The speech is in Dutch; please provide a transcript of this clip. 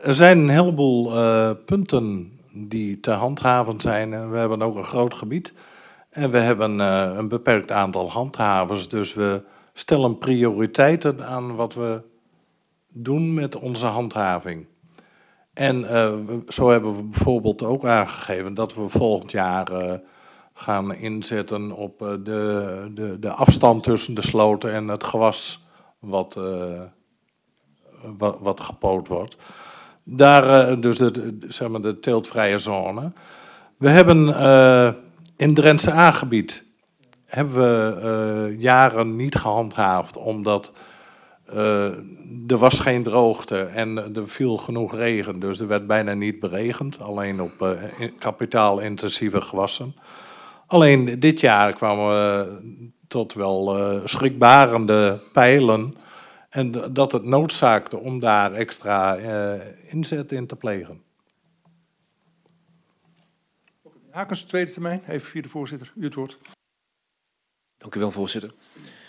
Er zijn een heleboel punten die te handhaven zijn. We hebben ook een groot gebied. En we hebben een beperkt aantal handhavers. Dus we stellen prioriteiten aan wat we doen met onze handhaving. En zo hebben we bijvoorbeeld ook aangegeven dat we volgend jaar gaan inzetten op de afstand tussen de sloten en het gewas wat gepoot wordt. Daar dus zeg maar de teeltvrije zone. We hebben in Drentse A-gebied hebben we jaren niet gehandhaafd, omdat er was geen droogte en er viel genoeg regen. Dus er werd bijna niet beregend, alleen op kapitaalintensieve gewassen. Alleen dit jaar kwamen we tot wel schrikbarende pijlen. En dat het noodzaakte om daar extra inzet in te plegen. Hakens, tweede termijn. Even via de voorzitter. U het woord. Dank u wel, voorzitter.